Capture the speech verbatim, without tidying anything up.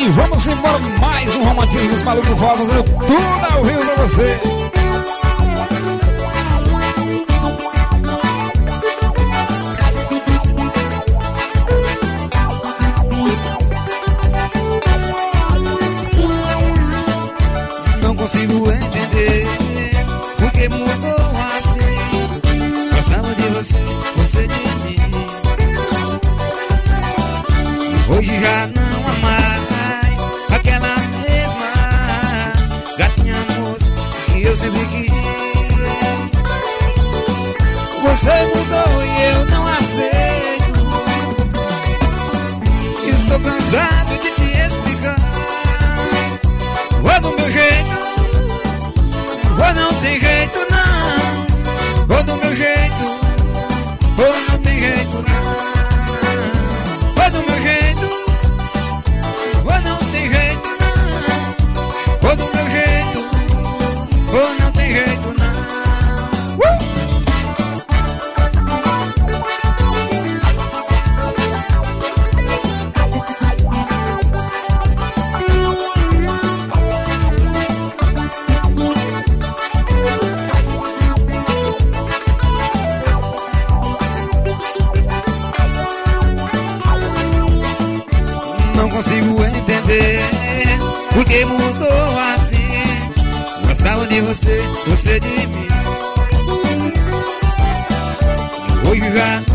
E vamos embora, mais um romantismo dos malucos forró, fazendo tudo ao vivo pra você. Não consigo entender porque mudou assim. Gostava de você, você de mim. Hoje já não há mais aquela mesma gatinha moça que eu sempre quis. Você mudou e eu não aceito. Estou cansado de te explicar. Ou do meu jeito, ou não tem jeito não. Ou do meu jeito, ou não tem jeito não. Ou do meu jeito, ou não tem jeito não. Ou do meu jeito, ou não tem jeito não. uh! Não consigo entender porque mudou assim. Gostava de você, você de mim. Hoje já